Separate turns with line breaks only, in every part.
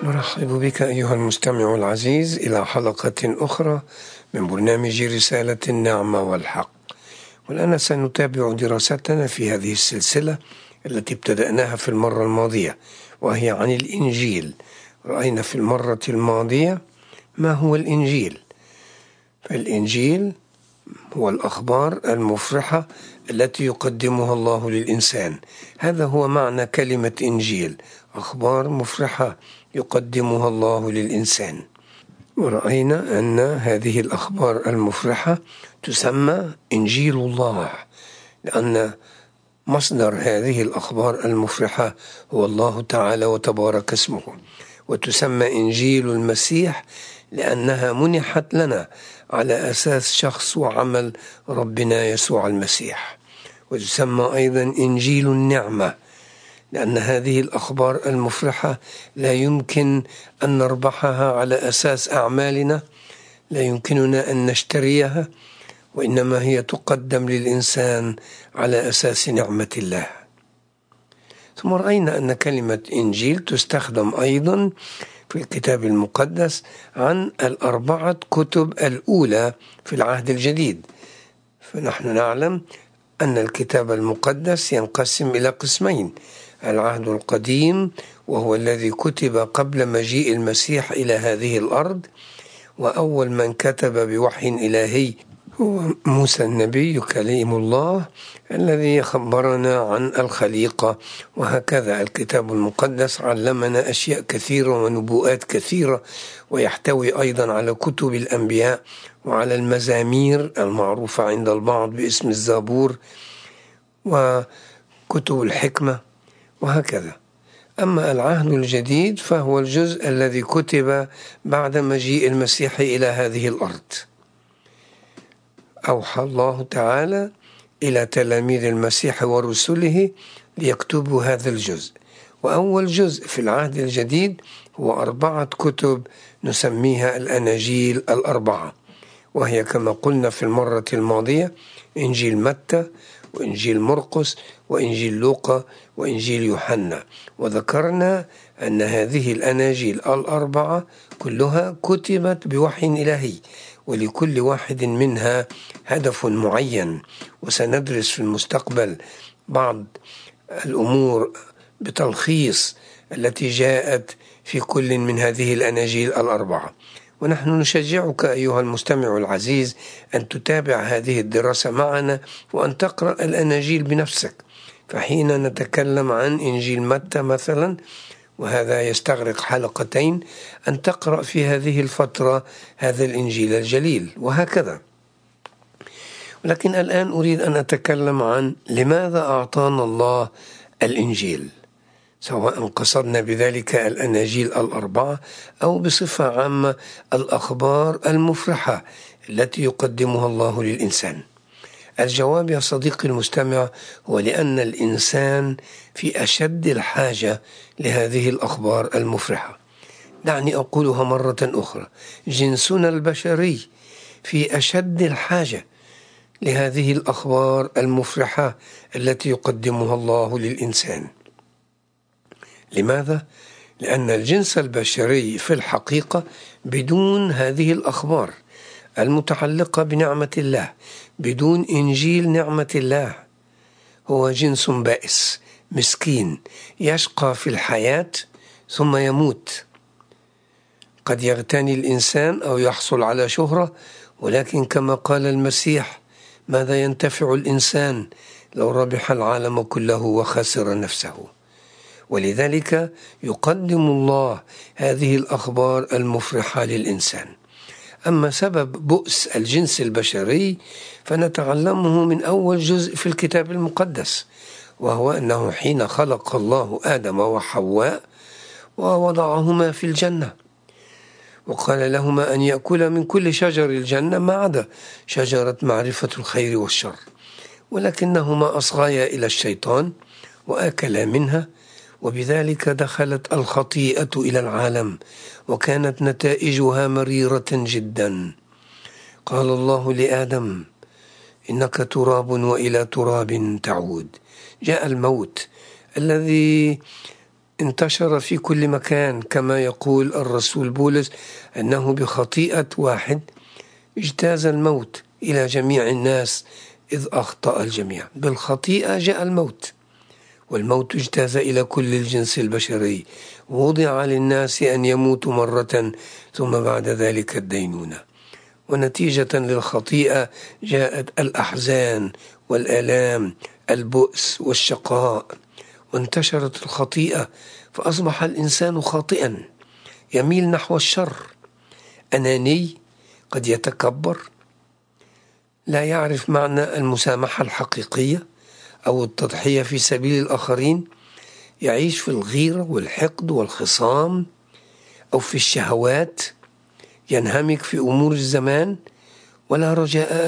نرحب بك أيها المستمع العزيز إلى حلقة أخرى من برنامج رسالة النعمة والحق. والآن سنتابع دراستنا في هذه السلسلة التي ابتدأناها في المرة الماضية، وهي عن الإنجيل. رأينا في المرة الماضية ما هو الإنجيل. فالإنجيل هو الأخبار المفرحة التي يقدمها الله للإنسان. هذا هو معنى كلمة إنجيل، أخبار مفرحة يقدمها الله للإنسان. ورأينا أن هذه الأخبار المفرحة تسمى إنجيل الله، لأن مصدر هذه الأخبار المفرحة هو الله تعالى وتبارك اسمه. وتسمى إنجيل المسيح لأنها منحت لنا على أساس شخص وعمل ربنا يسوع المسيح. وتسمى أيضا إنجيل النعمة لأن هذه الأخبار المفرحة لا يمكن أن نربحها على أساس أعمالنا، لا يمكننا أن نشتريها، وإنما هي تقدم للإنسان على أساس نعمة الله. ثم رأينا أن كلمة إنجيل تستخدم أيضا في الكتاب المقدس عن الأربعة كتب الأولى في العهد الجديد. فنحن نعلم أن الكتاب المقدس ينقسم إلى قسمين: العهد القديم وهو الذي كتب قبل مجيء المسيح إلى هذه الأرض، وأول من كتب بوحي إلهي هو موسى النبي كليم الله الذي خبرنا عن الخليقة. وهكذا الكتاب المقدس علمنا أشياء كثيرة ونبوءات كثيرة، ويحتوي أيضا على كتب الأنبياء وعلى المزامير المعروفة عند البعض باسم الزبور وكتب الحكمة وهكذا. أما العهد الجديد فهو الجزء الذي كتب بعد مجيء المسيح إلى هذه الأرض. أوحى الله تعالى إلى تلاميذ المسيح ورسله ليكتبوا هذا الجزء. وأول جزء في العهد الجديد هو 4 كتب نسميها الأناجيل الأربعة، وهي كما قلنا في المرة الماضية إنجيل متى وإنجيل مرقس وإنجيل لوقا وإنجيل يوحنا. وذكرنا أن هذه الأناجيل الأربعة كلها كتبت بوحي إلهي، ولكل واحد منها هدف معين. وسندرس في المستقبل بعض الأمور بتلخيص التي جاءت في كل من هذه الأناجيل الأربعة. ونحن نشجعك أيها المستمع العزيز أن تتابع هذه الدراسة معنا وأن تقرأ الأناجيل بنفسك. فحين نتكلم عن إنجيل متى مثلا، وهذا يستغرق حلقتين، أن تقرأ في هذه الفترة هذا الإنجيل الجليل وهكذا. ولكن الآن أريد أن أتكلم عن لماذا أعطانا الله الإنجيل، سواء قصدنا بذلك الأناجيل الأربعة أو بصفة عامة الأخبار المفرحة التي يقدمها الله للإنسان. الجواب يا صديقي المستمع هو لأن الإنسان في أشد الحاجة لهذه الأخبار المفرحة. دعني أقولها مرة أخرى: جنسنا البشري في أشد الحاجة لهذه الأخبار المفرحة التي يقدمها الله للإنسان. لماذا؟ لأن الجنس البشري في الحقيقة بدون هذه الأخبار المتعلقة بنعمة الله، بدون إنجيل نعمة الله، هو جنس بائس مسكين يشقى في الحياة ثم يموت. قد يغتني الإنسان أو يحصل على شهرة، ولكن كما قال المسيح: ماذا ينتفع الإنسان لو ربح العالم كله وخسر نفسه؟ ولذلك يقدم الله هذه الأخبار المفرحة للإنسان. أما سبب بؤس الجنس البشري فنتعلمه من أول جزء في الكتاب المقدس، وهو أنه حين خلق الله آدم وحواء ووضعهما في الجنة، وقال لهما أن يأكلا من كل شجر الجنة ما عدا شجرة معرفة الخير والشر، ولكنهما أصغيا إلى الشيطان وأكلا منها، وبذلك دخلت الخطيئة إلى العالم، وكانت نتائجها مريرة جدا. قال الله لآدم: إنك تراب وإلى تراب تعود. جاء الموت الذي انتشر في كل مكان، كما يقول الرسول بولس أنه بخطيئة واحد اجتاز الموت إلى جميع الناس إذ أخطأ الجميع. بالخطيئة جاء الموت، والموت اجتاز إلى كل الجنس البشري، ووضع للناس أن يموتوا مرة ثم بعد ذلك الدينونة. ونتيجة للخطيئة جاءت الأحزان والآلام، البؤس والشقاء، وانتشرت الخطيئة فأصبح الإنسان خاطئا، يميل نحو الشر، أناني، قد يتكبر، لا يعرف معنى المسامحة الحقيقية أو التضحية في سبيل الآخرين، يعيش في الغيرة والحقد والخصام أو في الشهوات، ينهمك في أمور الزمان ولا رجاء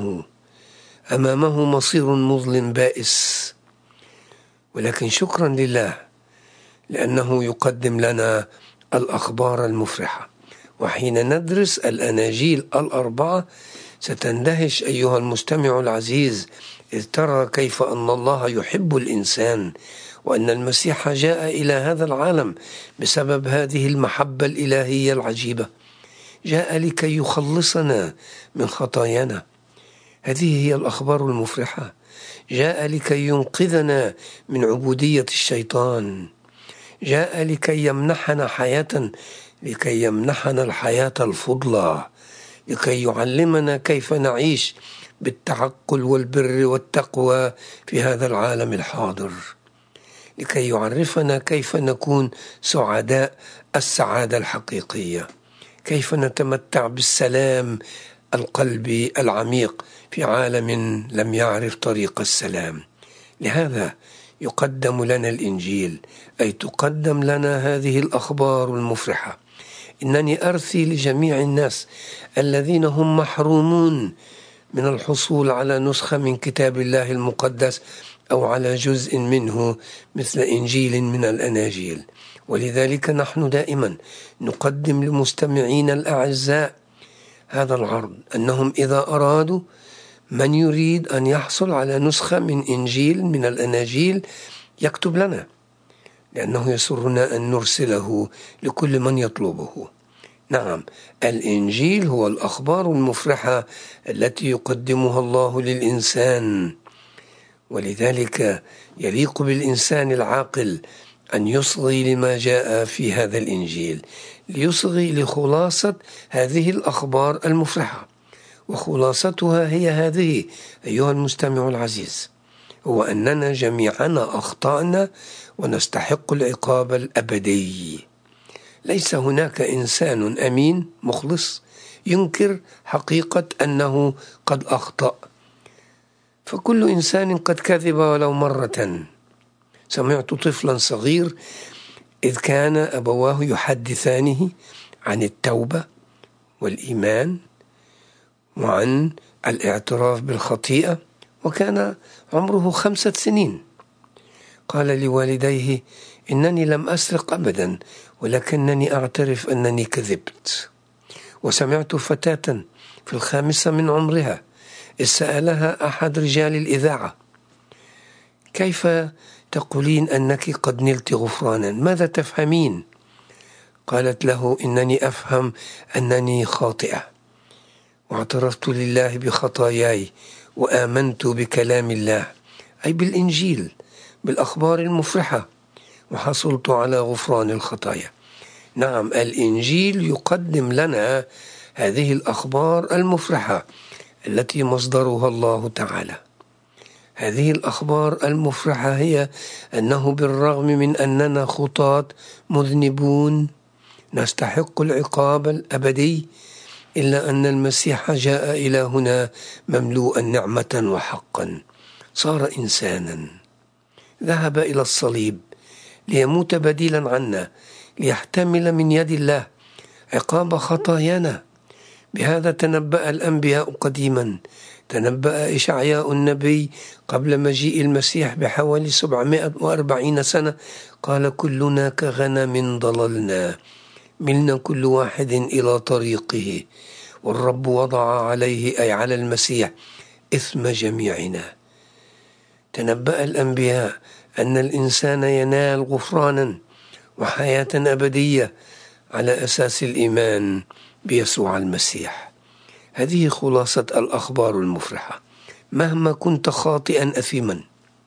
أمامه مصير مظلم بائس. ولكن شكرا لله لأنه يقدم لنا الأخبار المفرحة. وحين ندرس الأناجيل الأربعة ستندهش أيها المستمع العزيز، إذ ترى كيف أن الله يحب الإنسان، وأن المسيح جاء إلى هذا العالم بسبب هذه المحبة الإلهية العجيبة، جاء لكي يخلصنا من خطايانا. هذه هي الأخبار المفرحة. جاء لكي ينقذنا من عبودية الشيطان، جاء لكي يمنحنا حياة، لكي يمنحنا الحياة الفضلى، لكي يعلمنا كيف نعيش بالتعقل والبر والتقوى في هذا العالم الحاضر، لكي يعرفنا كيف نكون سعداء السعادة الحقيقية، كيف نتمتع بالسلام القلبي العميق في عالم لم يعرف طريق السلام. لهذا يقدم لنا الإنجيل، أي تقدم لنا هذه الأخبار المفرحة. إنني أرثي لجميع الناس الذين هم محرومون من الحصول على نسخة من كتاب الله المقدس أو على جزء منه مثل إنجيل من الأناجيل. ولذلك نحن دائما نقدم لمستمعين الأعزاء هذا العرض، أنهم إذا أرادوا، من يريد أن يحصل على نسخة من إنجيل من الأناجيل يكتب لنا، لأنه يسرنا أن نرسله لكل من يطلبه. نعم، الإنجيل هو الأخبار المفرحة التي يقدمها الله للإنسان، ولذلك يليق بالإنسان العاقل أن يصغي لما جاء في هذا الإنجيل، ليصغي لخلاصة هذه الأخبار المفرحة. وخلاصتها هي هذه أيها المستمع العزيز، هو أننا جميعنا أخطأنا ونستحق العقاب الأبدي. ليس هناك إنسان أمين مخلص ينكر حقيقة أنه قد أخطأ، فكل إنسان قد كذب ولو مرة. سمعت طفلا صغير إذ كان أبواه يحدثانه عن التوبة والإيمان وعن الاعتراف بالخطيئة، وكان عمره 5 سنين، قال لوالديه: إنني لم أسرق أبدا، ولكنني أعترف أنني كذبت. وسمعت فتاة في 5 من عمرها إذ سألها أحد رجال الإذاعة: كيف تقولين أنك قد نلت غفرانا؟ ماذا تفهمين؟ قالت له: إنني أفهم أنني خاطئة، واعترفت لله بخطاياي، وآمنت بكلام الله، أي بالإنجيل، بالأخبار المفرحة، وحصلت على غفران الخطايا. نعم، الإنجيل يقدم لنا هذه الأخبار المفرحة التي مصدرها الله تعالى. هذه الأخبار المفرحة هي أنه بالرغم من أننا خطاة مذنبون نستحق العقاب الأبدي، إلا أن المسيح جاء إلى هنا مملوءا نعمة وحقا، صار إنسانا، ذهب إلى الصليب ليموت بديلا عنا، ليحتمل من يد الله عقاب خطايانا. بهذا تنبأ الأنبياء قديما، تنبأ إشعياء النبي قبل مجيء المسيح بحوالي 740 سنة، قال: كلنا كغنم ضللنا، ملنا كل واحد إلى طريقه، والرب وضع عليه، أي على المسيح، إثم جميعنا. تنبأ الأنبياء أن الإنسان ينال غفرانا وحياة أبدية على أساس الإيمان بيسوع المسيح. هذه خلاصة الأخبار المفرحة. مهما كنت خاطئا أثيما،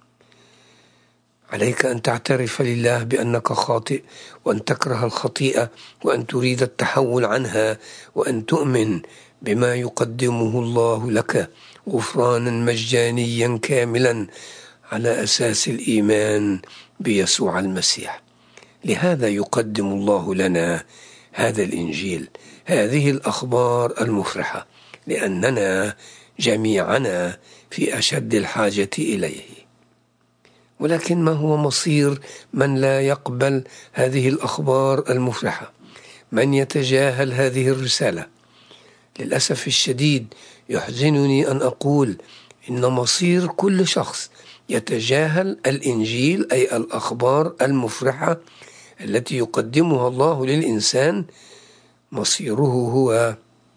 عليك أن تعترف لله بأنك خاطئ، وأن تكره الخطيئة، وأن تريد التحول عنها، وأن تؤمن بما يقدمه الله لك غفرانا مجانيا كاملا على أساس الإيمان بيسوع المسيح. لهذا يقدم الله لنا هذا الإنجيل، هذه الأخبار المفرحة، لأننا جميعنا في أشد الحاجة إليه. ولكن ما هو مصير من لا يقبل هذه الأخبار المفرحة؟ من يتجاهل هذه الرسالة؟ للأسف الشديد يحزنني أن أقول إن مصير كل شخص يتجاهل الإنجيل، أي الأخبار المفرحة التي يقدمها الله للإنسان، مصيره هو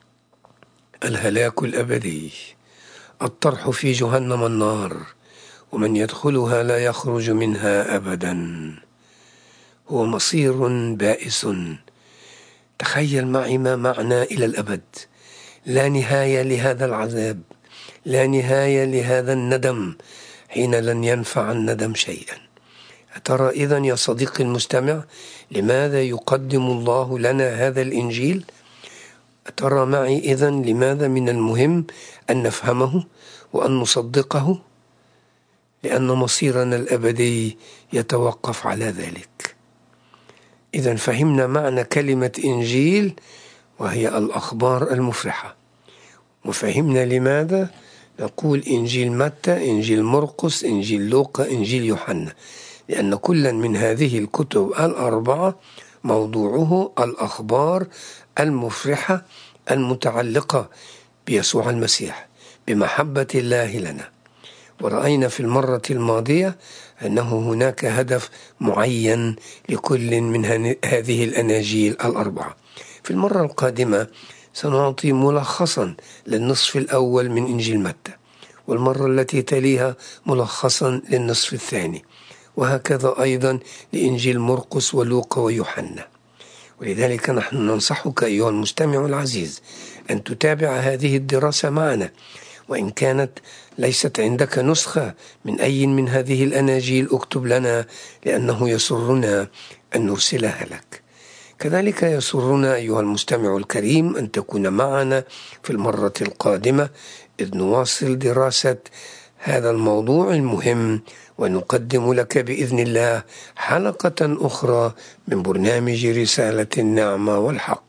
الهلاك الأبدي، الطرح في جهنم النار، ومن يدخلها لا يخرج منها أبدا. هو مصير بائس. تخيل معي ما معنى إلى الأبد، لا نهاية لهذا العذاب، لا نهاية لهذا الندم، حين لن ينفع الندم شيئا. أترى إذن يا صديقي المستمع لماذا يقدم الله لنا هذا الإنجيل؟ أترى معي إذن لماذا من المهم أن نفهمه وأن نصدقه؟ لأن مصيرنا الأبدي يتوقف على ذلك. إذن فهمنا معنى كلمة إنجيل، وهي الأخبار المفرحة، وفهمنا لماذا نقول إنجيل متى، إنجيل مرقس، إنجيل لوقا، إنجيل يوحنا، لأن كل من هذه الكتب الأربعة موضوعه الأخبار المفرحة المتعلقة بيسوع المسيح، بمحبة الله لنا. ورأينا في المرة الماضية أنه هناك هدف معين لكل من هذه الأناجيل الأربعة. في المرة القادمة سنعطي ملخصا للنصف الأول من إنجيل متى، والمرة التي تليها ملخصا للنصف الثاني، وهكذا أيضا لإنجيل مرقس ولوقا ويوحنا. ولذلك نحن ننصحك أيها المستمع العزيز أن تتابع هذه الدراسة معنا، وإن كانت ليست عندك نسخة من أي من هذه الأناجيل اكتب لنا، لأنه يسرنا أن نرسلها لك. كذلك يسرنا أيها المستمع الكريم أن تكون معنا في المرة القادمة، إذ نواصل دراسة هذا الموضوع المهم، ونقدم لك بإذن الله حلقة أخرى من برنامج رسالة النعمة والحق.